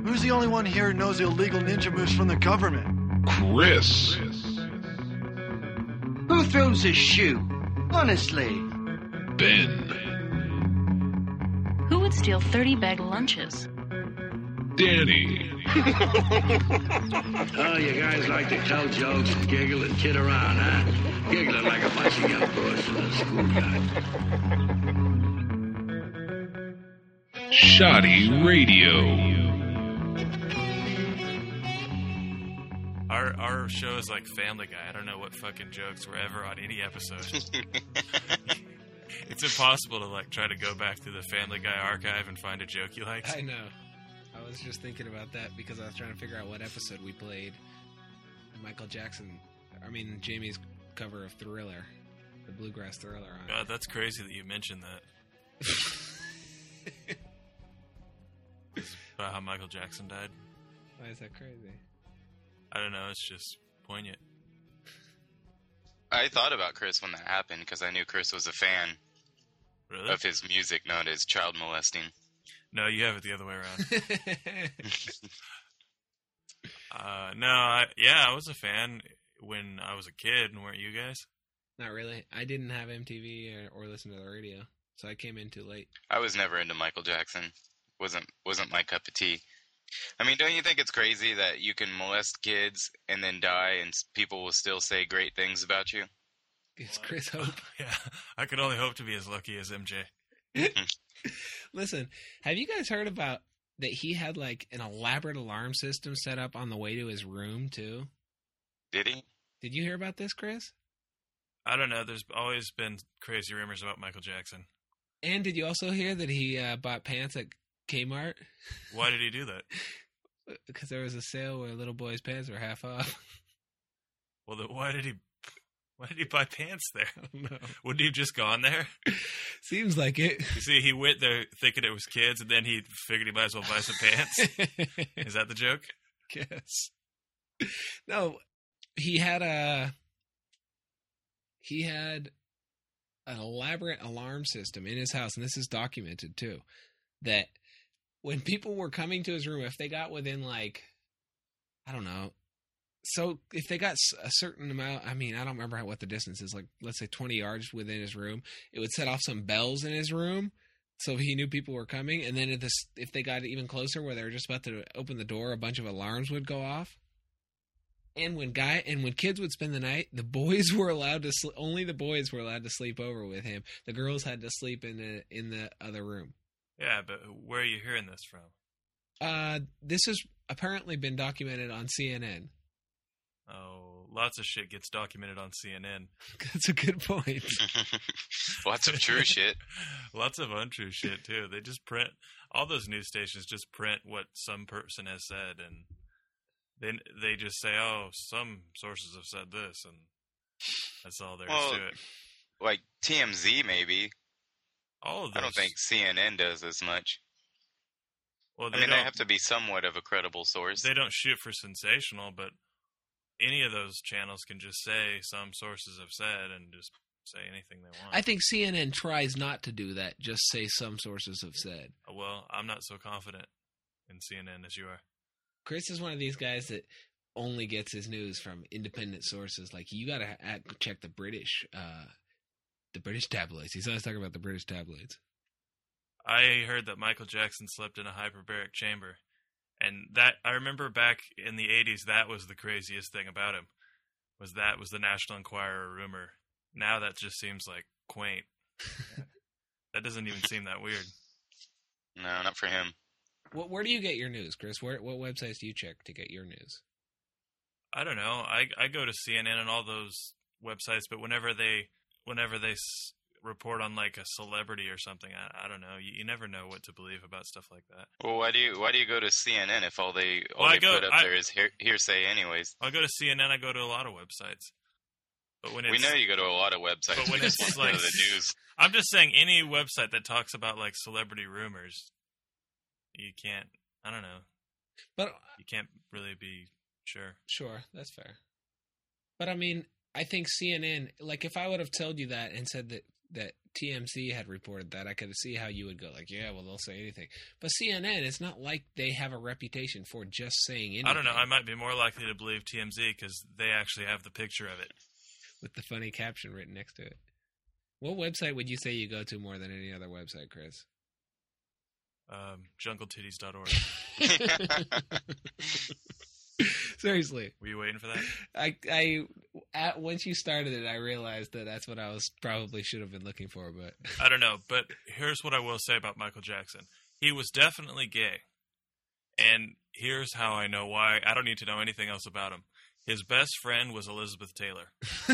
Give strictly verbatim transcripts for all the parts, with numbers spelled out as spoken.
Who's the only one here who knows the illegal ninja moves from the government? Chris. Who throws a shoe? Honestly. Ben. Who would steal thirty bag lunches? Danny. Oh, you guys like to tell jokes and giggle and kid around, huh? Giggling like a bunch of young boys in a schoolyard. Shoddy Radio. Our our show is like Family Guy. I don't know what fucking jokes were ever on any episode. It's impossible to like try to go back to the Family Guy archive and find a joke you liked. I know. I was just thinking about that because I was trying to figure out what episode we played. Michael Jackson, I mean Jamie's cover of Thriller, the bluegrass Thriller. On God, that's crazy that you mentioned that. It's about how Michael Jackson died. Why is that crazy? I don't know. It's just poignant. I thought about Chris when that happened because I knew Chris was a fan Really? of his music known as child molesting. No, you have it the other way around. uh, no, I, yeah, I was a fan when I was a kid, and weren't you guys? Not really. I didn't have M T V or, or listen to the radio, so I came in too late. I was never into Michael Jackson. wasn't wasn't my cup of tea. I mean, don't you think it's crazy that you can molest kids and then die, and people will still say great things about you? It's Chris Hope. Yeah, I could only hope to be as lucky as M J. Listen, have you guys heard about that he had like an elaborate alarm system set up on the way to his room too? Did he? Did you hear about this, Chris? I don't know. There's always been crazy rumors about Michael Jackson. And did you also hear that he uh, bought pants at Kmart? Why did he do that? Because there was a sale where little boys' pants were half off. Well, then why did he? Why did he buy pants there? I don't know. Wouldn't he have just gone there? Seems like it. You see, he went there thinking it was kids, and then he figured he might as well buy some pants. Is that the joke? Guess. No, he had a he had an elaborate alarm system in his house, and this is documented too. That when people were coming to his room, if they got within like, I don't know. So if they got a certain amount, I mean, I don't remember how, what the distance is, like let's say twenty yards within his room, it would set off some bells in his room so he knew people were coming. And then if, this, if they got even closer where they were just about to open the door, a bunch of alarms would go off. And when guy and when kids would spend the night, the boys were allowed to sl- only the boys were allowed to sleep over with him. The girls had to sleep in the in the other room. Yeah, but where are you hearing this from? Uh, this has apparently been documented on C N N. Oh, lots of shit gets documented on C N N. That's a good point. Lots of true shit. Lots of untrue shit, too. They just print, all those news stations just print what some person has said, and then they just say, oh, some sources have said this, and that's all there well, is to it. Like T M Z, maybe. All of those. I don't think C N N does as much. Well, they I mean, don't, they have to be somewhat of a credible source. They don't shoot for sensational, but any of those channels can just say some sources have said and just say anything they want. I think C N N tries not to do that. Just say some sources have said. Well, I'm not so confident in C N N as you are. Chris is one of these guys that only gets his news from independent sources. Like, you got to check the British, uh, the British tabloids. He's always talking about the British tabloids. I heard that Michael Jackson slept in a hyperbaric chamber. And that, I remember back in the eighties, that was the craziest thing about him. Was that was the National Enquirer rumor. Now that just seems like quaint. That doesn't even seem that weird. No, not for him. What, where do you get your news, Chris? Where, what websites do you check to get your news? I don't know. I I go to C N N and all those websites, but whenever they whenever they s- report on like a celebrity or something, I, I don't know. You, you never know what to believe about stuff like that. Well, why do you why do you go to C N N if all they all Well, I they go- put up I- there is hear, hearsay, anyways? I go to C N N. I go to a lot of websites. But when it's, We know you go to a lot of websites. But when We just it's want to like know the news. I'm just saying, any website that talks about like celebrity rumors, you can't. I don't know. But You can't really be sure. sure, that's fair. But I mean, I think C N N, like if I would have told you that and said that that T M Z had reported that, I could see how you would go like, yeah, well, they'll say anything. But C N N, it's not like they have a reputation for just saying anything. I don't know. I might be more likely to believe T M Z because they actually have the picture of it. With the funny caption written next to it. What website would you say you go to more than any other website, Chris? Um, jungle titties dot org. Seriously. Were you waiting for that? I, I, at, once you started it, I realized that that's what I was probably should have been looking for, but I don't know. But here's what I will say about Michael Jackson. He was definitely gay. And here's how I know why. I don't need to know anything else about him. His best friend was Elizabeth Taylor.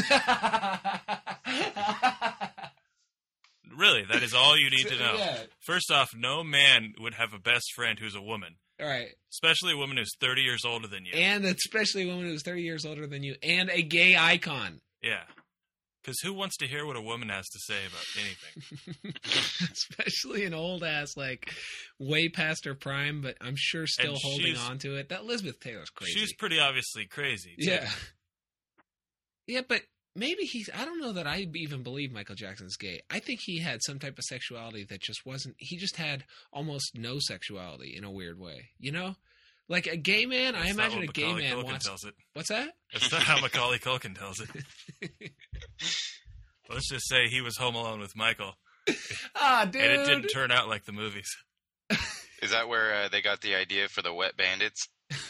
Really, that is all you need to know. Yeah. First off, no man would have a best friend who's a woman. All right. Especially a woman who's thirty years older than you. And especially a woman who's thirty years older than you and a gay icon. Yeah. Because who wants to hear what a woman has to say about anything? Especially an old ass, like, way past her prime, but I'm sure still And holding she's- on to it. That Elizabeth Taylor's crazy. She's pretty obviously crazy, too. Yeah. Yeah, but maybe he's... I don't know that I even believe Michael Jackson's gay. I think he had some type of sexuality that just wasn't... He just had almost no sexuality in a weird way. You know? Like a gay man, That's I not imagine what a gay Macaulay man Culkin wants... tells it. What's that? That's not how Macaulay Culkin tells it. Let's just say he was home alone with Michael. Ah, dude! And it didn't turn out like the movies. Is that where uh, they got the idea for the wet bandits?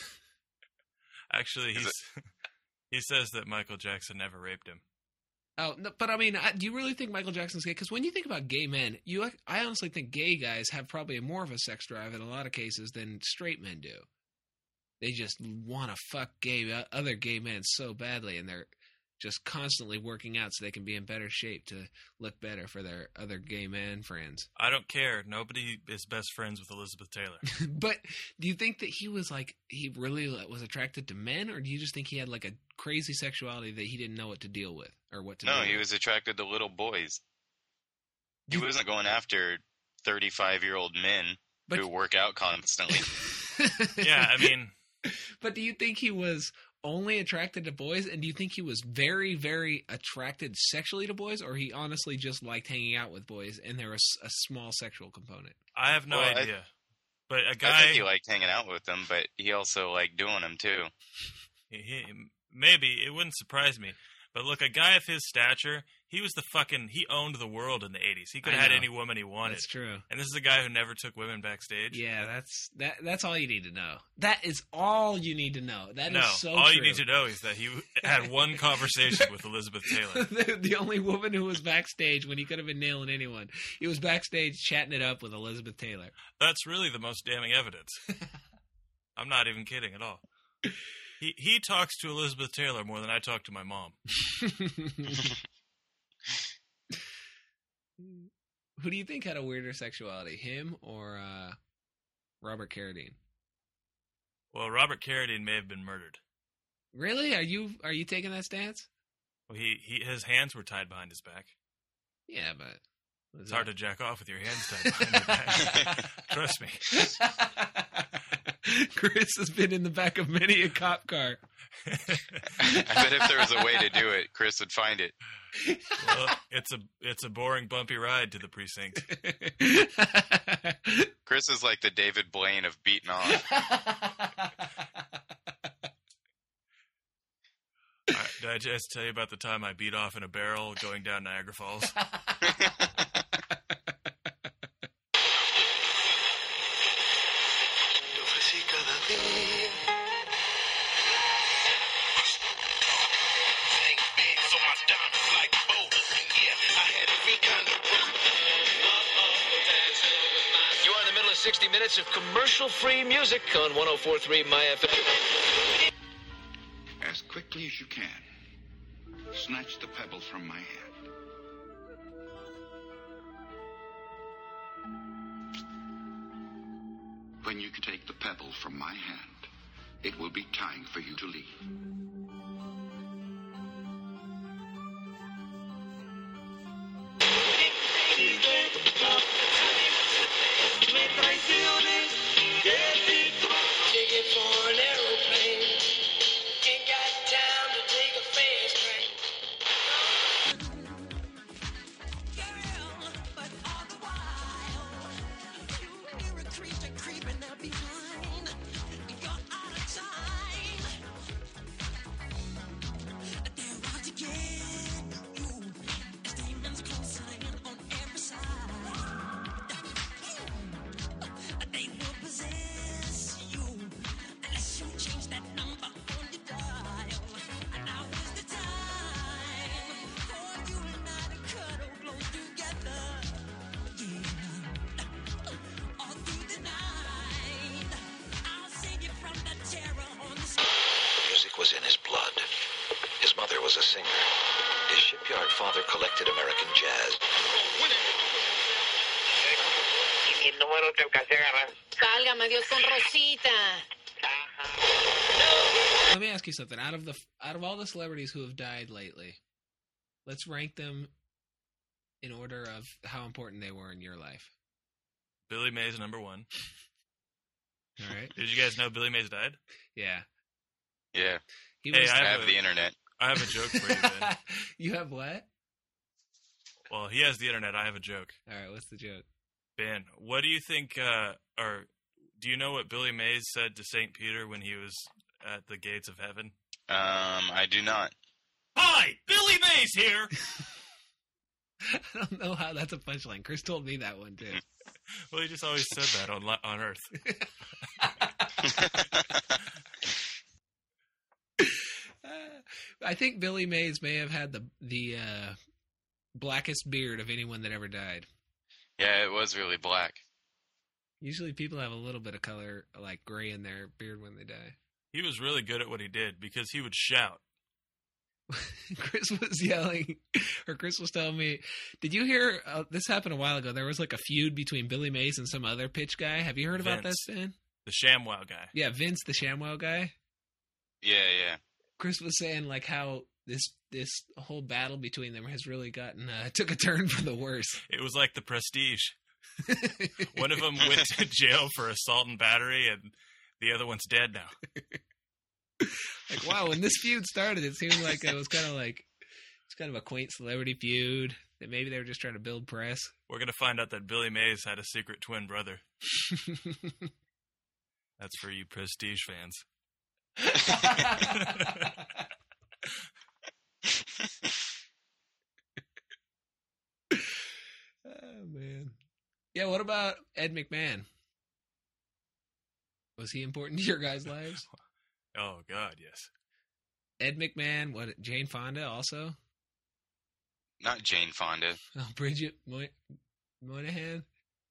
Actually, Is he's, he says that Michael Jackson never raped him. Oh, no, but I mean, I, do you really think Michael Jackson's gay? Because when you think about gay men, you, I honestly think gay guys have probably more of a sex drive in a lot of cases than straight men do. They just want to fuck gay other gay men so badly, and they're just constantly working out so they can be in better shape to look better for their other gay man friends. I don't care. Nobody is best friends with Elizabeth Taylor. But do you think that he was like, he really was attracted to men, or do you just think he had like a crazy sexuality that he didn't know what to deal with or what to No, do he with? was attracted to little boys. He You- wasn't going after thirty-five-year-old men But- who work out constantly. Yeah, I mean, But do you think he was only attracted to boys, and do you think he was very, very attracted sexually to boys, or he honestly just liked hanging out with boys and there was a small sexual component? I have no Well, I- idea. But a I guy, think he liked hanging out with them, but he also liked doing them too. he, he, maybe, it wouldn't surprise me. But look, a guy of his stature, he was the fucking, he owned the world in the eighties. He could I have had know. any woman he wanted. That's true. And this is a guy who never took women backstage. Yeah, that's that. That's all you need to know. That is all you need to know. That is No, so all true. you need to know is that he had one conversation with Elizabeth Taylor. the, the only woman who was backstage when he could have been nailing anyone. He was backstage chatting it up with Elizabeth Taylor. That's really the most damning evidence. I'm not even kidding at all. He he talks to Elizabeth Taylor more than I talk to my mom. Who do you think had a weirder sexuality, him or uh, Robert Carradine? Well, Robert Carradine may have been murdered. Really? Are you are you taking that stance? Well, he, he his hands were tied behind his back. Yeah, but It's hard to jack off with your hands tied behind your back. Trust me. Chris has been in the back of many a cop car. I bet if there was a way to do it, Chris would find it. Well, it's a it's a boring, bumpy ride to the precinct. Chris is like the David Blaine of beating off. All right, did I just tell you about the time I beat off in a barrel going down Niagara Falls? You are in the middle of sixty minutes of commercial-free music on one oh four point three My F M. As quickly as you can, snatch the pebble from my hand. When you can take the pebble from my hand, it will be time for you to leave. Ticket for an aeroplane. Ain't got time to take a fast train. was a singer. His shipyard father collected American jazz. Válgame Dios con Rosita. Let me ask you something. Out of the out of all the celebrities who have died lately, let's rank them in order of how important they were in your life. Billy Mays number one. All right. Did you guys know Billy Mays died? Yeah. Yeah. He hey, was, I I have, have a, the internet. I have a joke for you, Ben. You have what? Well, he has the internet. I have a joke. All right. What's the joke? Ben, what do you think, uh, or do you know what Billy Mays said to Saint Peter when he was at the gates of heaven? Um, I do not. Hi, Billy Mays here! I don't know how that's a punchline. Chris told me that one, too. Well, he just always said that on on Earth. I think Billy Mays may have had the the uh, blackest beard of anyone that ever died. Yeah, it was really black. Usually people have a little bit of color, like gray in their beard when they die. He was really good at what he did because he would shout. Chris was yelling, or Chris was telling me, did you hear, uh, this happened a while ago, there was like a feud between Billy Mays and some other pitch guy. Have you heard about Vince, this, Ben? The ShamWow guy. Yeah, Vince, the ShamWow guy. Yeah, yeah. Chris was saying like how this this whole battle between them has really gotten, uh, took a turn for the worse. It was like the Prestige. One of them went to jail for assault and battery, and the other one's dead now. Like, wow, when this feud started, it seemed like it was kind of like, it's kind of a quaint celebrity feud that maybe they were just trying to build press. We're going to find out that Billy Mays had a secret twin brother. That's for you Prestige fans. Oh, man. Yeah, what about Ed McMahon? Was he important to your guys' lives? Oh, God, yes. Ed McMahon, what, Jane Fonda also? Not Jane Fonda. Oh, Bridget Moy- Moynihan?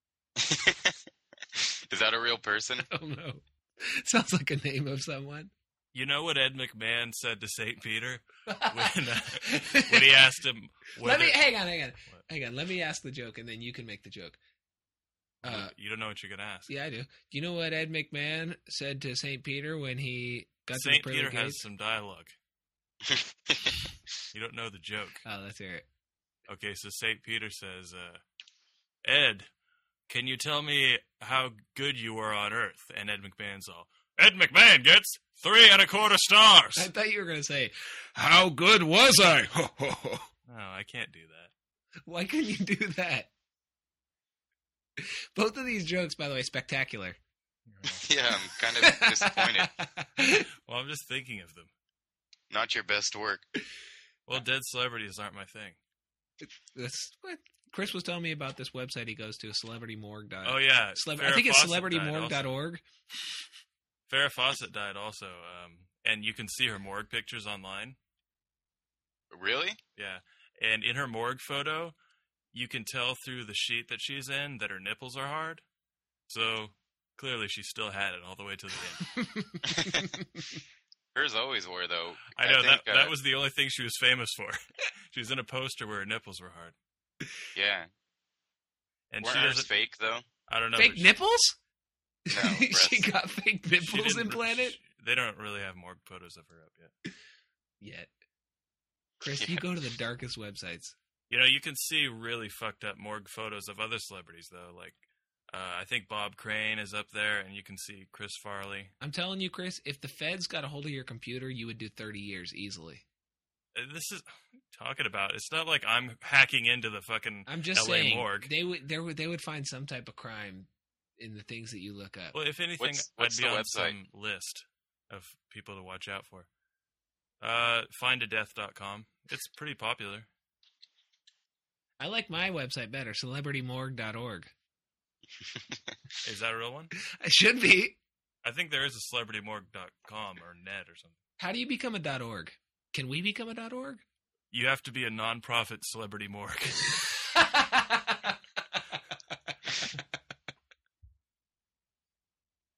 Is that a real person? I don't know. Sounds like a name of someone. You know what Ed McMahon said to Saint Peter when uh, when he asked him? Let Whether, me hang on, hang on, what? hang on. Let me ask the joke, and then you can make the joke. Uh, you don't know what you're gonna ask. Yeah, I do. Do you know what Ed McMahon said to Saint Peter when he got Saint to the Peter pearly has gates? some dialogue. You don't know the joke. Oh, let's hear it. Okay, so Saint Peter says, uh, "Ed, can you tell me how good you were on Earth?" And Ed McMahon's all, "Ed McMahon gets three and a quarter stars." I thought you were going to say, "How good was I?" No, I can't do that. Why couldn't you do that? Both of these jokes, by the way, spectacular. Yeah, I'm kind of disappointed. Well, I'm just thinking of them. Not your best work. Well, dead celebrities aren't my thing. That's what Chris was telling me about this website he goes to, celebrity morgue dot org. Oh, yeah. Celeb- I think it's celebrity morgue dot org. Farrah Fawcett died also, um, and you can see her morgue pictures online. Really? Yeah. And in her morgue photo, you can tell through the sheet that she's in that her nipples are hard. So, clearly she still had it all the way to the end. Hers always were, though. I know, I think, that uh, that was the only thing she was famous for. She was in a poster where her nipples were hard. Yeah. And Weren't she hers doesn't, fake, though? I don't know. Fake she, nipples? No, She got fake she nipples didn't- implanted? she- they don't really have morgue photos of her up yet. Yet. Chris, Yeah. you go to the darkest websites. You know, you can see really fucked up morgue photos of other celebrities, though. Like, uh, I think Bob Crane is up there, and you can see Chris Farley. I'm telling you, Chris, if the feds got a hold of your computer, you would do thirty years easily. Uh, This is talking about. It's not like I'm hacking into the fucking I'm just L A saying morgue. they would there would they would find some type of crime in the things that you look up. Well, if anything, What's- what's I'd be the on website? some list of people to watch out for. Uh, find a death dot com. It's pretty popular. I like my website better, celebrity morgue dot org. Is that a real one? It should be. I think there is a celebrity morgue dot com or net or something. How do you become a .org? Can we become a .org? You have to be a non-profit celebrity morgue.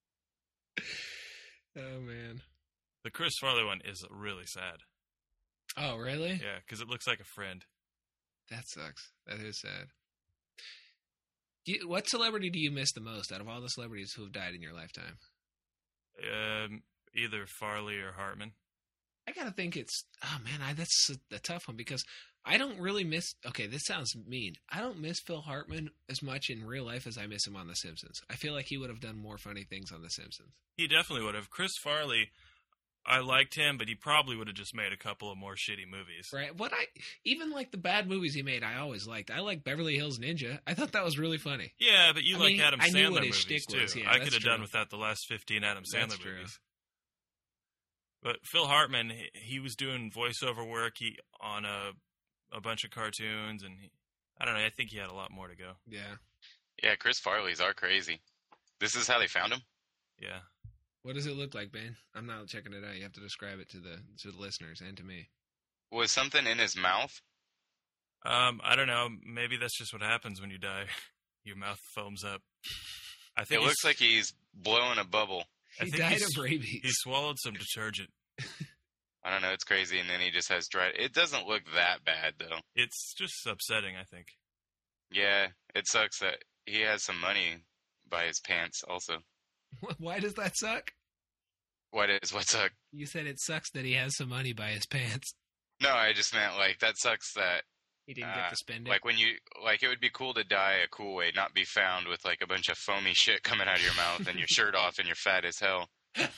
Oh man. The Chris Farley one is really sad. Oh, really? Yeah, because it looks like a friend. That sucks. That is sad. Do you, what celebrity do you miss the most out of all the celebrities who have died in your lifetime? Um, either Farley or Hartman. I gotta think it's. Oh man, I, that's a, a tough one because I don't really miss. Okay, this sounds mean. I don't miss Phil Hartman as much in real life as I miss him on The Simpsons. I feel like he would have done more funny things on The Simpsons. He definitely would have. Chris Farley, I liked him, but he probably would have just made a couple of more shitty movies. Right. What I even like the bad movies he made, I always liked. I like Beverly Hills Ninja. I thought that was really funny. Yeah, but you I like mean, Adam I knew Sandler what his movies shtick too. was. Yeah, I that's could have true. done without the last fifteen Adam Sandler That's true. movies. But Phil Hartman, he, he was doing voiceover work he, on a a bunch of cartoons, and he, I don't know. I think he had a lot more to go. Yeah. Yeah, Chris Farley's are crazy. This is how they found him? Yeah. What does it look like, Ben? I'm not checking it out. You have to describe it to the to the listeners and to me. Was something in his mouth? Um, I don't know. Maybe that's just what happens when you die. Your mouth foams up. I think It looks like he's blowing a bubble. I He think died he's- of rabies. He swallowed some detergent. I don't know, it's crazy, and then he just has dry... It doesn't look that bad, though. It's just upsetting, I think. Yeah, it sucks that he has some money by his pants, also. Why does that suck? What is, what suck? You said it sucks that he has some money by his pants. No, I just meant, like, that sucks that... He didn't uh, get to spend it. Like, when you... Like, it would be cool to die a cool way, not be found with, like, a bunch of foamy shit coming out of your mouth and your shirt off and you're fat as hell.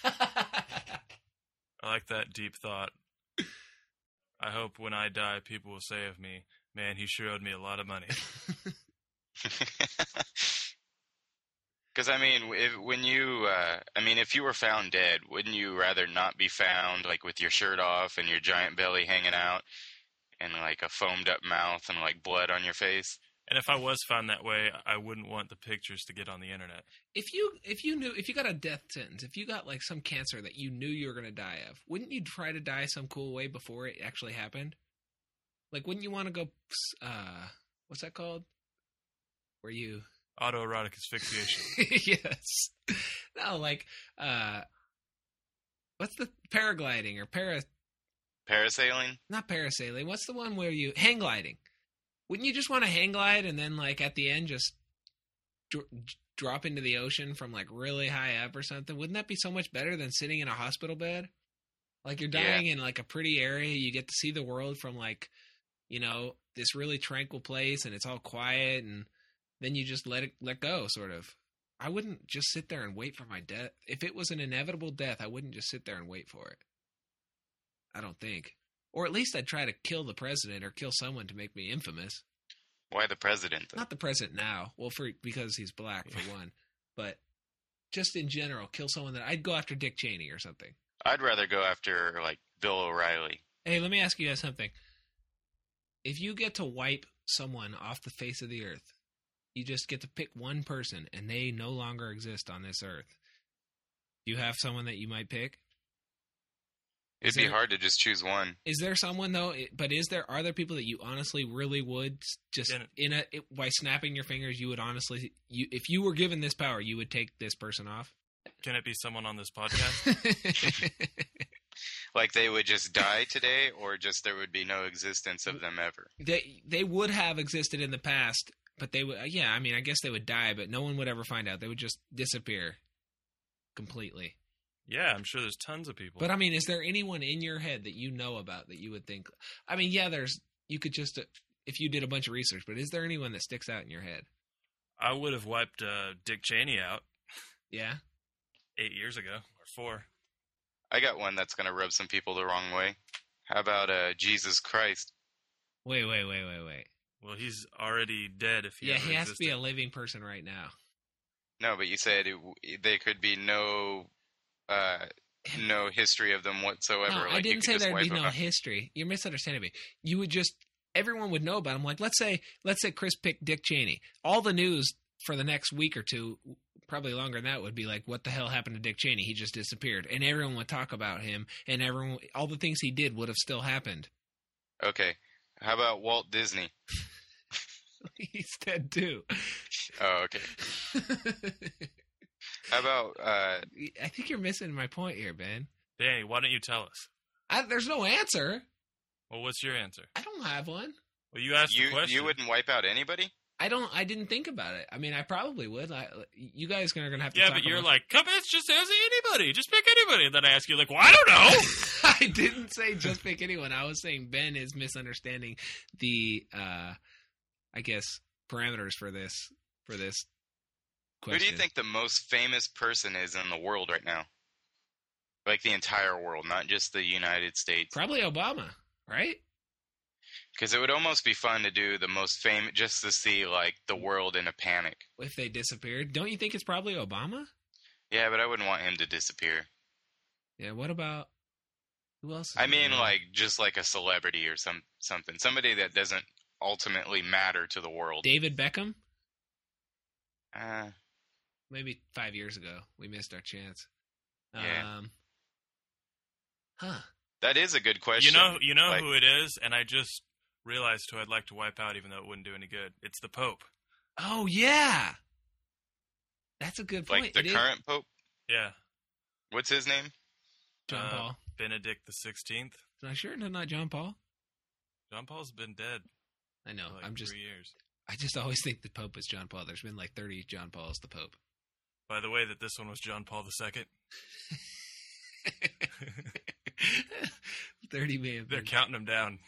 I like that deep thought. I hope when I die, people will say of me, man, he sure owed me a lot of money. Because, I mean, if, when you... Uh, I mean, if you were found dead, wouldn't you rather not be found, like, with your shirt off and your giant belly hanging out and, like, a foamed up mouth and, like, blood on your face? And if I was found that way, I wouldn't want the pictures to get on the internet. If you if you knew if you got a death sentence, if you got like some cancer that you knew you were going to die of, wouldn't you try to die some cool way before it actually happened? Like, wouldn't you want to go? Uh, what's that called? Where you Autoerotic asphyxiation. yes. No, like uh, what's the paragliding or para? Parasailing? Not parasailing. What's the one where you hang gliding? Wouldn't you just want to hang glide and then, like, at the end just dr- drop into the ocean from, like, really high up or something? Wouldn't that be so much better than sitting in a hospital bed? Like, you're dying Yeah. in, like, a pretty area. You get to see the world from, like, you know, this really tranquil place, and it's all quiet, and then you just let it let go, sort of. I wouldn't just sit there and wait for my death. If it was an inevitable death, I wouldn't just sit there and wait for it. I don't think. Or at least I'd try to kill the president or kill someone to make me infamous. Why the president, though? Not the president now. Well, for because he's black, for one. But just in general, kill someone that... I'd go after Dick Cheney or something. I'd rather go after, like, Bill O'Reilly. Hey, let me ask you guys something. If you get to wipe someone off the face of the earth, you just get to pick one person, and they no longer exist on this earth. Do you have someone that you might pick? It'd Is be there- hard to just choose one. Is there someone though? But is there are there people that you honestly really would just Yeah. in a it, by snapping your fingers you would honestly you if you were given this power you would take this person off? Can it be someone on this podcast? Like, they would just die today, or just there would be no existence of them ever? They they would have existed in the past, but they would yeah. I mean, I guess they would die, but no one would ever find out. They would just disappear completely. Yeah, I'm sure there's tons of people. But I mean, is there anyone in your head that you know about that you would think? I mean, yeah, there's. You could just uh, if you did a bunch of research, but is there anyone that sticks out in your head? I would have wiped uh, Dick Cheney out Yeah. eight years ago, or four. I got one that's going to rub some people the wrong way. How about uh, Jesus Christ? Wait, wait, wait, wait, wait. Well, he's already dead if he Yeah, ever he has to be a existed. living person right now. No, but you said it, there could be no uh, no history of them whatsoever. No, like, I you didn't could say just there'd wipe be them no out. history. You're misunderstanding me. You would just everyone would know about him. Like let's say let's say Chris picked Dick Cheney. All the news for the next week or two, probably longer than that, would be like, what the hell happened to Dick Cheney? He just disappeared. And everyone would talk about him, and everyone all the things he did would have still happened. Okay. How about Walt Disney? He's dead too. Oh, okay. How about uh, I think you're missing my point here, Ben. Danny, why don't you tell us? I, there's no answer. Well, what's your answer? I don't have one. Well, you asked You the question. you wouldn't wipe out anybody? I don't. I didn't think about it. I mean, I probably would. I, you guys are gonna have to. Yeah, talk but you're about- like, come on, just say anybody. Just pick anybody. And then I ask you, like, well, I don't know. I didn't say just pick anyone. I was saying Ben is misunderstanding the, uh, I guess, parameters for this for this question. Who do you think the most famous person is in the world right now? Like the entire world, not just the United States. Probably Obama, right? Because it would almost be fun to do the most famous, just to see like the world in a panic. If they disappeared, don't you think it's probably Obama? Yeah, but I wouldn't want him to disappear. Yeah. What about who else? Is I mean, around? like just like a celebrity or some something, somebody that doesn't ultimately matter to the world. David Beckham. Uh, Maybe five years ago, we missed our chance. Yeah. Um, huh. that is a good question. You know, you know Like, who it is, and I just realized who I'd like to wipe out, even though it wouldn't do any good. It's the Pope. Oh yeah, that's a good point. like the It is- current Pope. Yeah, What's his name? John uh, Paul. Benedict the Sixteenth. Am I sure it's not John Paul? John Paul's been dead. I know. For like I'm just. three years. I just always think the Pope is John Paul. There's been like thirty John Pauls. The Pope. By the way, that this one was John Paul the Second. Thirty may have They're been. counting him down.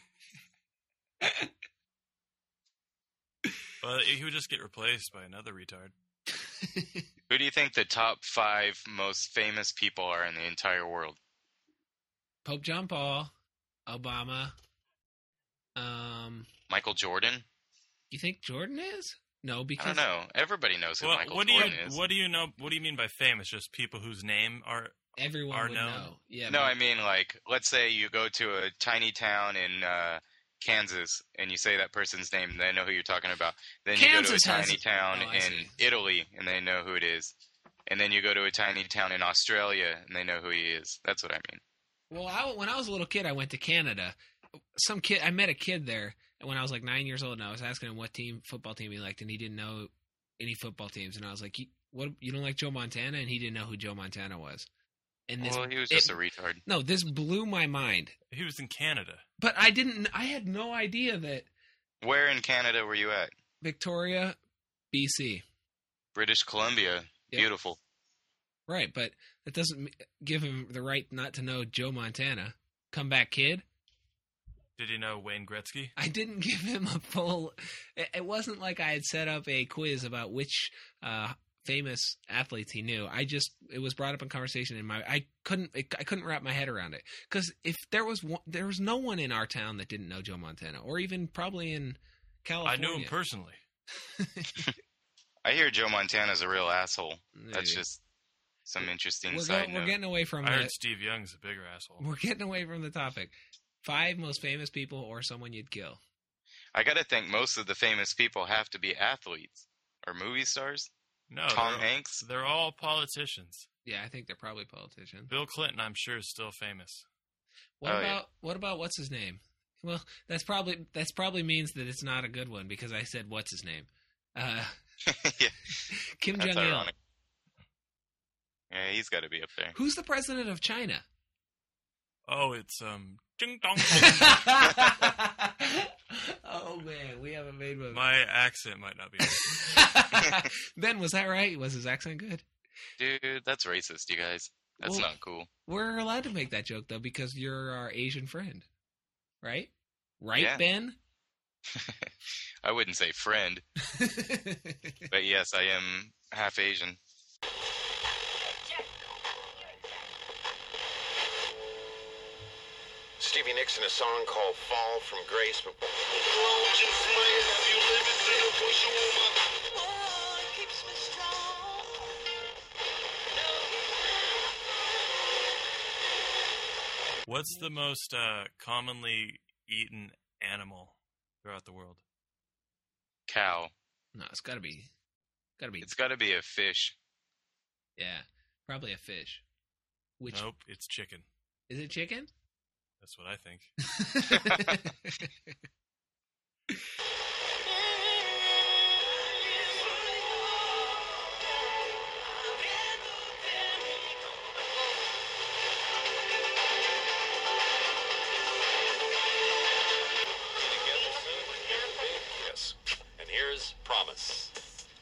Well, he would just get replaced by another retard. Who do you think the top five most famous people are in the entire world? Pope John Paul, Obama. Um, Michael Jordan? you think Jordan is? No, I because don't know. Everybody knows who Well, Michael what do you Jordan is. what do you know? What do you mean by famous? Just people whose name are everyone are would known? know. Yeah. No, but- I mean, like, let's say you go to a tiny town in uh, Kansas and you say that person's name, and they know who you're talking about. Then you go to a Kansas has- tiny town Oh, I in see. Italy, and they know who it is. And then you go to a tiny town in Australia, and they know who he is. That's what I mean. Well, I, when I was a little kid, I went to Canada. Some kid, I met a kid there when I was like nine years old, and I was asking him what team, football team he liked, and he didn't know any football teams. And I was like, "You- "What? You don't like Joe Montana?" And he didn't know who Joe Montana was. And this, Well, he was it- just a retard. no, this blew my mind. He was in Canada. But I didn't. I had no idea that Where in Canada were you at? Victoria, B C. British Columbia. Yep. Beautiful. Right, but that doesn't m- give him the right not to know Joe Montana. Comeback kid. Did you know Wayne Gretzky? I didn't give him a full. It, it wasn't like I had set up a quiz about which uh, famous athletes he knew. I just it was brought up in conversation in my. I couldn't. I couldn't wrap my head around it because if there was one, there was no one in our town that didn't know Joe Montana, or even probably in California. I knew him personally. I hear Joe Montana's a real asshole. That's Maybe. just some interesting We're, side go, we're note. getting away from I the. heard Steve Young's a bigger asshole. We're getting away from the topic. Five most famous people or someone you'd kill. I got to think most of the famous people have to be athletes or movie stars. No, Tom they're, Hanks. They're all politicians. Yeah, I think they're probably politicians. Bill Clinton, I'm sure, is still famous. What Oh, about yeah. what about what's his name? Well, that's probably that's probably means that it's not a good one because I said what's his name. Uh, Yeah, Kim that's Jong Il. ironic. Yeah, he's got to be up there. Who's the president of China? Oh, it's um, ding dong. Oh man, we haven't made one. My accent might not be. Ben, was that right? Was his accent good? Dude, that's racist, you guys. That's Well- not cool. We're allowed to make that joke though because you're our Asian friend, right? Right, Yeah. Ben? I wouldn't say friend, but yes, I am half Asian. Stevie Nicks in a song called Fall from Grace. But What's the most uh, commonly eaten animal throughout the world? Cow. No, it's gotta be gotta be It's got to be a fish. yeah. Probably a fish. Which Nope, it's chicken. is it chicken? That's what I think. promise.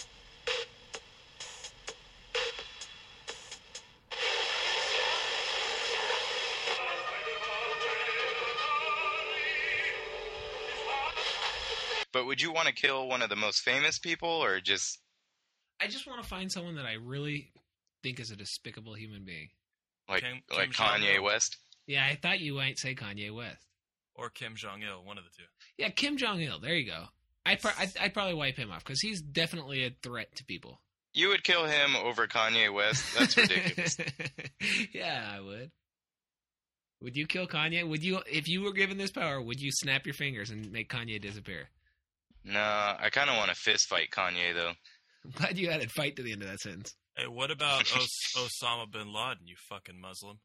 But would you want to kill one of the most famous people, or just... I just want to find someone that I really think is a despicable human being. Like Kim- like Kim Kanye Jong-il. West? Yeah, I thought you might say Kanye West. Or Kim Jong-il, one of the two. Yeah, Kim Jong-il. There you go. I'd, pro- I'd, I'd probably wipe him off because he's definitely a threat to people. You would kill him over Kanye West? That's ridiculous. Yeah, I would. Would you kill Kanye? Would you, if you were given this power, would you snap your fingers and make Kanye disappear? No, I kind of want to fist fight Kanye, though. I'm glad you added fight to the end of that sentence. Hey, what about Os- Osama bin Laden, you fucking Muslim?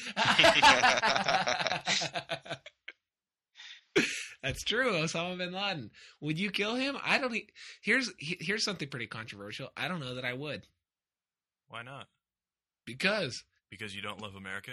That's true, Osama bin Laden. Would you kill him? I don't. E- here's he- here's something pretty controversial. I don't know that I would. Why not? Because. Because you don't love America?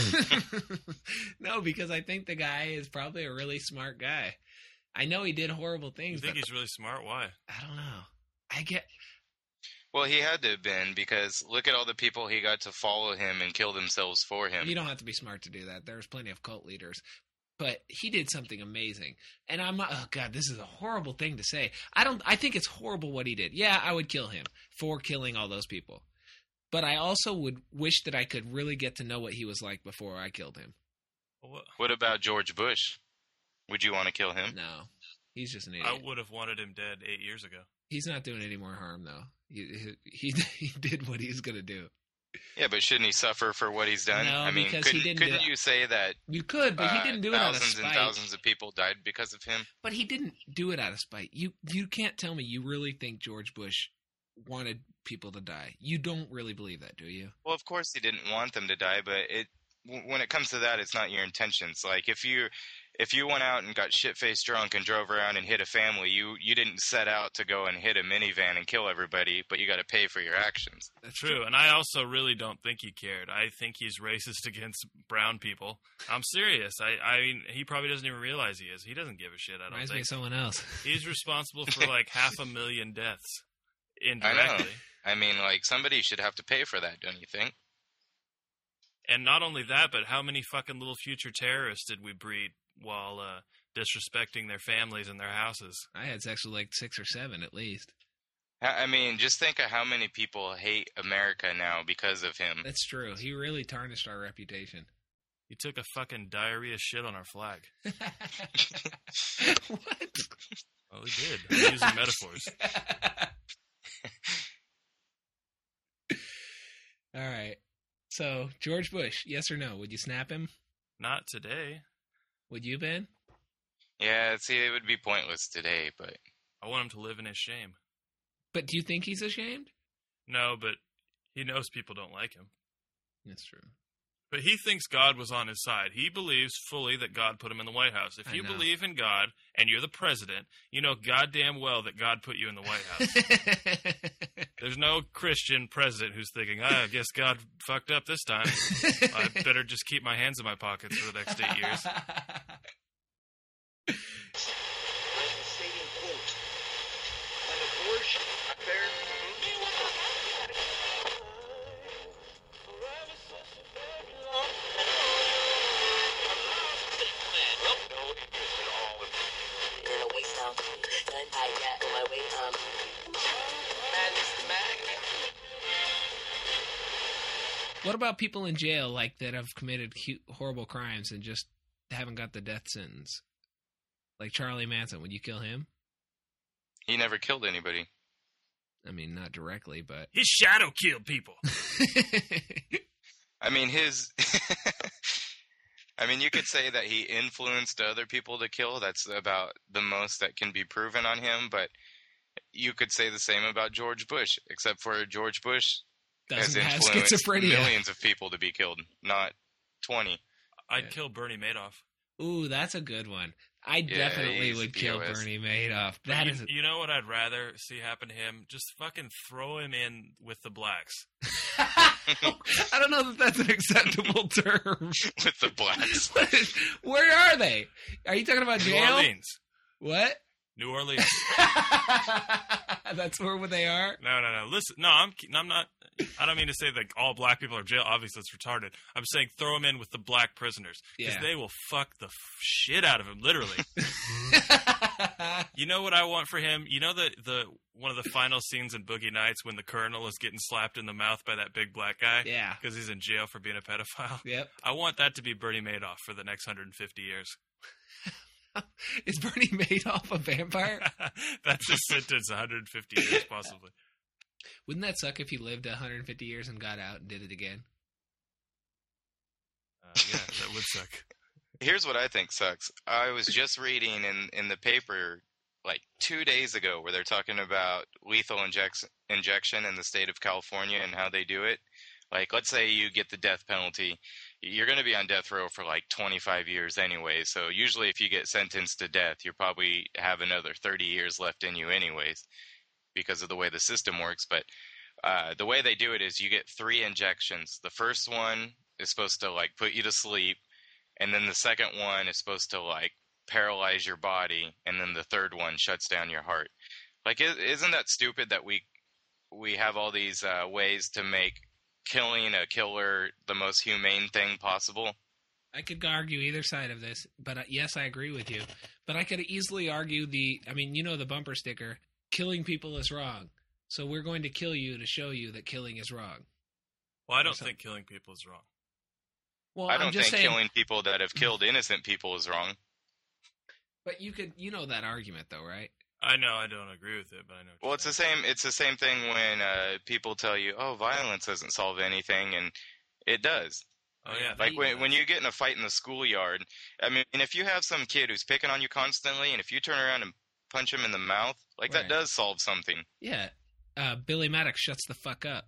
No, because I think the guy is probably a really smart guy. I know he did horrible things. You think but he's really smart? Why? I don't know. I get. Well, he had to have been, because look at all the people he got to follow him and kill themselves for him. You don't have to be smart to do that. There's plenty of cult leaders. But he did something amazing. And I'm not, oh God, this is a horrible thing to say. I don't, I think it's horrible what he did. Yeah, I would kill him for killing all those people. But I also would wish that I could really get to know what he was like before I killed him. What? What about George Bush? Would you want to kill him? No. He's just an idiot. I would have wanted him dead eight years ago. He's not doing any more harm, though. He he, he did what he's going to do. Yeah, but shouldn't he suffer for what he's done? No, I mean, because couldn't, he didn't do couldn't it. you say that You could, but he uh, didn't do it out of thousands spite. and thousands of people died because of him? But he didn't do it out of spite. You you can't tell me you really think George Bush wanted people to die. You don't really believe that, do you? Well, of course he didn't want them to die, but it w- when it comes to that, it's not your intentions. Like if you if you went out and got shit-faced drunk and drove around and hit a family, you you didn't set out to go and hit a minivan and kill everybody, but you got to pay for your actions. That's true. And I also really don't think he cared. I think he's racist against brown people. I'm serious. I, I mean, he probably doesn't even realize he is. He doesn't give a shit, I don't Reminds me think. of someone else. He's responsible for like half a million deaths I indirectly. know. I mean, like, somebody should have to pay for that, don't you think? And not only that, but how many fucking little future terrorists did we breed while uh, disrespecting their families and their houses? I had sex with like six or seven at least. I I mean, just think of how many people hate America now because of him. That's true. He really tarnished our reputation. He took a fucking diarrhea shit on our flag. What? Well, he did. I'm using metaphors. All right. So, George Bush, yes or no? Would you snap him? Not today. Would you, Ben? Yeah, see, it would be pointless today, but... I want him to live in his shame. But do you think he's ashamed? No, but he knows people don't like him. That's true. But he thinks God was on his side. He believes fully that God put him in the White House. If I you know. believe in God and you're the president, you know goddamn well that God put you in the White House. There's no Christian president who's thinking, ah, I guess God fucked up this time. I better just keep my hands in my pockets for the next eight years. What about people in jail like that have committed hu- horrible crimes and just haven't got the death sentence? Like Charlie Manson, would you kill him? He never killed anybody. I mean, not directly, but... He shadow killed people. I mean, his... I mean, you could say that he influenced other people to kill. That's about the most that can be proven on him, but you could say the same about George Bush, except for George Bush Doesn't has have influenced schizophrenia. millions of people to be killed, not twenty. I'd Yeah. kill Bernie Madoff. Ooh, that's a good one. I Yeah, definitely he's would P kill O S. Bernie Madoff. But That you, is... you know what I'd rather see happen to him? Just fucking throw him in with the blacks. I don't know that that's an acceptable term. With the blacks. Where are they? Are you talking about New jail? Orleans. What? New Orleans. That's where they are? No, no, no. Listen, no, I'm, I'm not. I don't mean to say that all black people are jail. Obviously, it's retarded. I'm saying throw them in with the black prisoners because Yeah. they will fuck the f- shit out of him, literally. You know what I want for him? You know the the one of the final scenes in Boogie Nights when the colonel is getting slapped in the mouth by that big black guy? Yeah. Because he's in jail for being a pedophile? Yep. I want that to be Bernie Madoff for the next one hundred fifty years. Is Bernie Madoff a vampire? That's his sentence, one hundred fifty years, possibly. Wouldn't that suck if he lived one hundred fifty years and got out and did it again? Uh, yeah, that would suck. Here's what I think sucks. I was just reading in, in the paper like two days ago where they're talking about lethal inject- injection in the state of California and how they do it. Like, let's say you get the death penalty. You're going to be on death row for like twenty-five years anyway. So usually if you get sentenced to death, you probably have another thirty years left in you anyways because of the way the system works. But uh, the way they do it is you get three injections. The first one is supposed to like put you to sleep. And then the second one is supposed to like paralyze your body. And then the third one shuts down your heart. Like, isn't that stupid that we, we have all these uh, ways to make killing a killer the most humane thing possible? I could argue either side of this, but uh, yes, I agree with you. But I could easily argue the, I mean, you know the bumper sticker, killing people is wrong. So we're going to kill you to show you that killing is wrong. Well, I don't think killing people is wrong. Well, I I'm don't just think saying, killing people that have killed innocent people is wrong. but you could, you know that argument though, right? I know I don't agree with it, but I know. Well, it's the same. It's the same thing when uh, people tell you, "Oh, violence doesn't solve anything," and it does. Oh yeah. Like when when you get in a fight in the schoolyard. I mean, if you have some kid who's picking on you constantly, and if you turn around and punch him in the mouth, like Right. that does solve something. Yeah. Uh, Billy Maddox shuts the fuck up.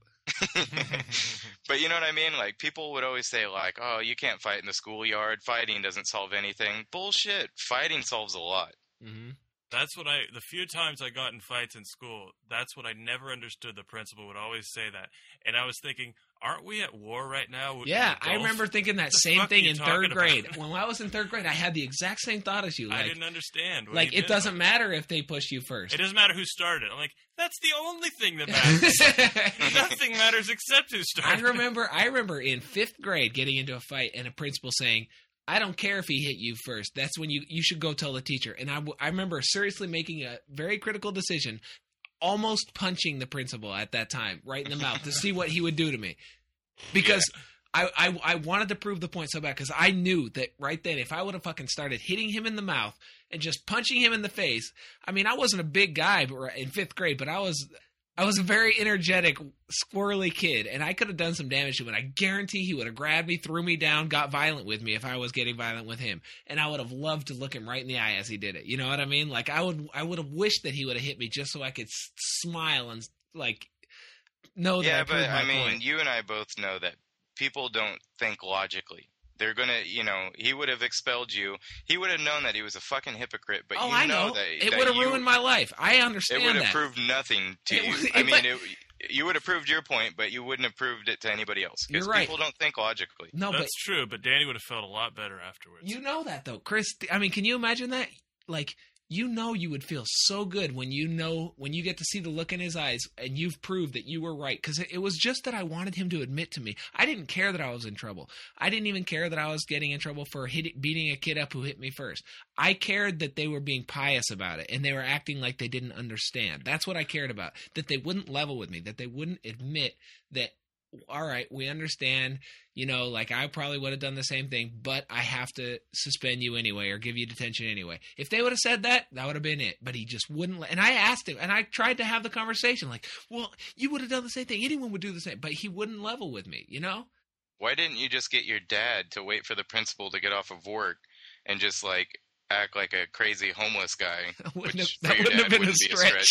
But you know what I mean? Like, people would always say, like, "Oh, you can't fight in the schoolyard. Fighting doesn't solve anything." Bullshit. Fighting solves a lot. Mm-hmm. That's what I, the few times I got in fights in school, that's what I never understood. The principal would always say that. And I was thinking, aren't we at war right now? Yeah, with I Gulf? remember thinking that What the same fuck are thing you in talking third about? grade. When I was in third grade, I had the exact same thought as you. Like, I didn't understand. What like he it did. doesn't matter if they push you first. It doesn't matter who started. I'm like, that's the only thing that matters. Nothing matters except who started. I remember, I remember in fifth grade getting into a fight and a principal saying, "I don't care if he hit you first. That's when you you should go tell the teacher." And I, w- I remember seriously making a very critical decision, almost punching the principal at that time right in the mouth to see what he would do to me, because. Yeah. I, I I wanted to prove the point so bad because I knew that right then if I would have fucking started hitting him in the mouth and just punching him in the face, I mean I wasn't a big guy in fifth grade, but I was I was a very energetic, squirrely kid, and I could have done some damage to him. And I guarantee he would have grabbed me, threw me down, got violent with me if I was getting violent with him, and I would have loved to look him right in the eye as he did it. You know what I mean? Like I would I would have wished that he would have hit me just so I could s- smile and like know that. Yeah, I but proved my I mean, point. you and I both know that people don't think logically. They're gonna, you know, he would have expelled you. He would have known that he was a fucking hypocrite. But oh, you I know, know. that It that would have you- ruined my life. I It understand would have that. proved nothing to It you. would- I it- mean, but- it, you would have proved your point, but you wouldn't have proved it to anybody else. Because You're right. people don't think logically. No, That's but true, but Danny would have felt a lot better afterwards. you know that though, Chris. I mean, can you imagine that? Like, you know, you would feel so good when you know when you get to see the look in his eyes and you've proved that you were right. Because it, it was just that I wanted him to admit to me. I didn't care that I was in trouble. I didn't even care that I was getting in trouble for hit, beating a kid up who hit me first. I cared that they were being pious about it and they were acting like they didn't understand. That's what I cared about. That they wouldn't level with me. That they wouldn't admit that. All right, we understand, you know, like I probably would have done the same thing, but I have to suspend you anyway or give you detention anyway. If they would have said that, that would have been it. But he just wouldn't. Let, and I asked him, and I tried to have the conversation like, well, you would have done the same thing. Anyone would do the same. But he wouldn't level with me, you know? Why didn't you just get your dad to wait for the principal to get off of work and just, like, act like a crazy homeless guy? Wouldn't which have- that for your wouldn't have dad been a wouldn't be stretch.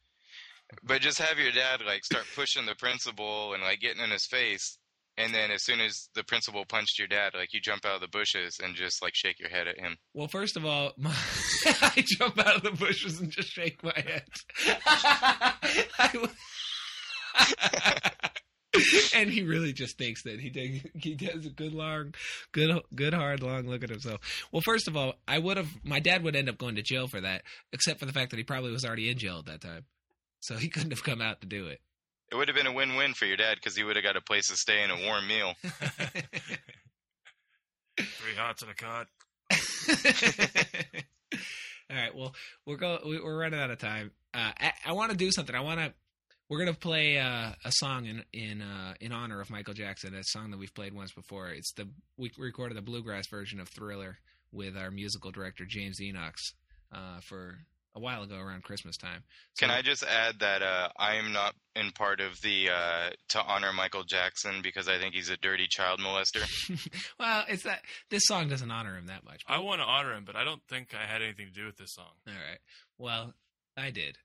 But just have your dad, like, start pushing the principal and, like, getting in his face. And then as soon as the principal punched your dad, like, you jump out of the bushes and just, like, shake your head at him. Well, first of all, my, I jump out of the bushes and just shake my head. I w- and he really just thinks that he did, he does a good long, good good hard long look at himself. Well, first of all, I would have my dad would end up going to jail for that, except for the fact that he probably was already in jail at that time. So he couldn't have come out to do it. It would have been a win-win for your dad because he would have got a place to stay and a warm meal. Three hots and a cot. All right. Well, we're go. We're running out of time. Uh, I, I want to do something. I want to. We're gonna play uh, a song in in uh, in honor of Michael Jackson. A song that we've played once before. It's the we recorded the bluegrass version of Thriller with our musical director James Enox uh, for a while ago around Christmas time. So, Can I just add that uh, I am not in part of the uh, to honor Michael Jackson because I think he's a dirty child molester? Well, it's that this song doesn't honor him that much. I want to honor him, but I don't think I had anything to do with this song. All right. Well, I did.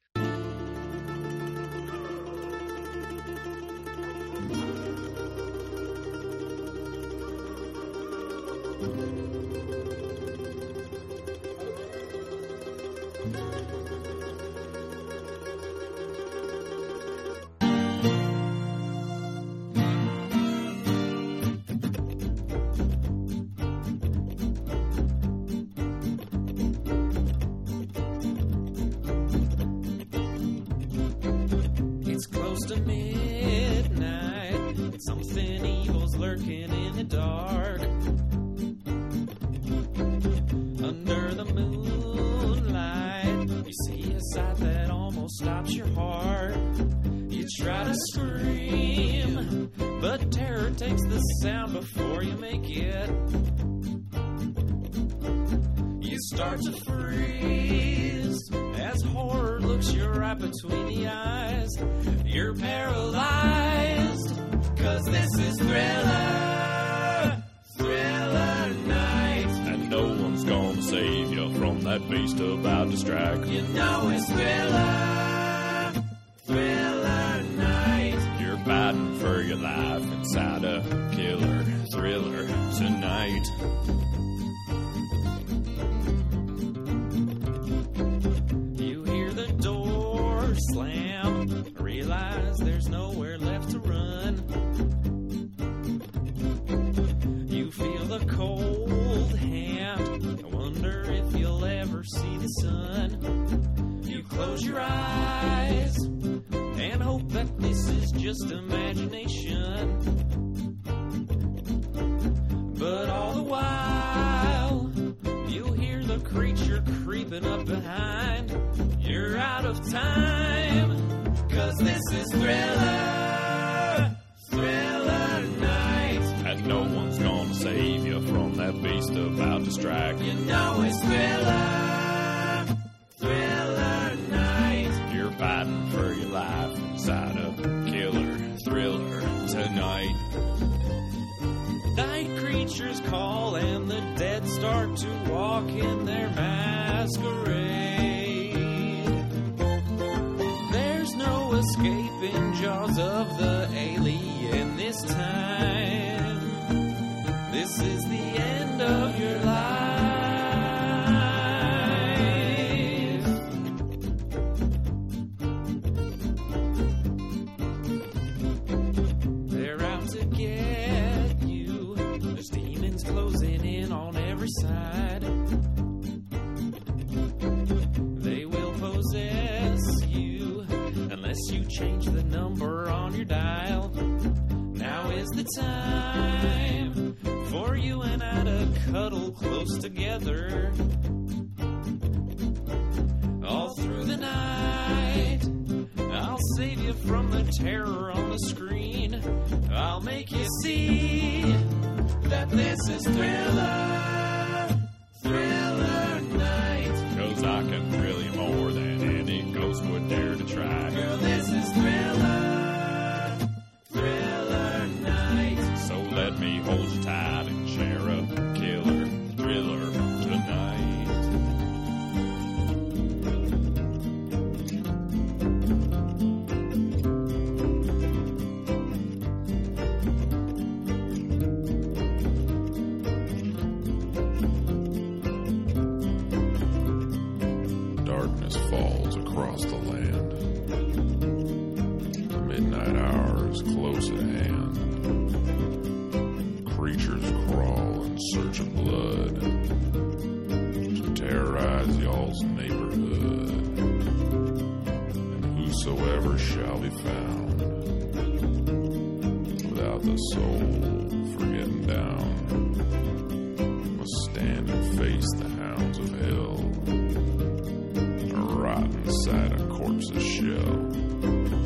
It's close to midnight. Something evil's lurking in the dark. Under the moonlight, you see a sight that almost stops your heart. You try to scream, but terror takes the sound before you make it. You start to freeze as horror looks you right between the eyes. You're paralyzed, cause this is Thriller, Thriller Night. And no one's gonna save you from that beast about to strike. You know it's Thriller, Thriller Night. You're fighting for your life inside a killer thriller tonight. You hear the door slam, realize there's nowhere left to run. You feel the cold hand, I wonder if you'll ever see the sun. You close your eyes and hope that this is just imagination. But all the while, you hear the creature creeping up behind. You're out of time, cause this is Thriller, Thriller Night. And no one's gonna save you from that beast about to strike. You know it's Thriller, Thriller Night. You're fighting for your life inside a killer thriller tonight. Night creatures call and the dead start to walk in their masquerade. There's no escaping jaws of the alien this time. This is the end of your life. They're out to get you. There's demons closing in on every side. They will possess you unless you change the number on your dial. Now is the time for you and I to cuddle close together. All through the night, I'll save you from the terror on the screen. I'll make you see that this is Thriller, Thriller Night. Cause I can thrill you more than any ghost would dare to try. Girl, this is Thriller, Thriller Night. So let me hold you tight and share a killer thriller tonight. Darkness falls across the land. The midnight hour is close at hand. Creatures crawl in search of blood to terrorize y'all's neighborhood. And whosoever shall be found. Without the soul for getting down, must stand and face the hounds of hell, or rot inside a corpse's shell.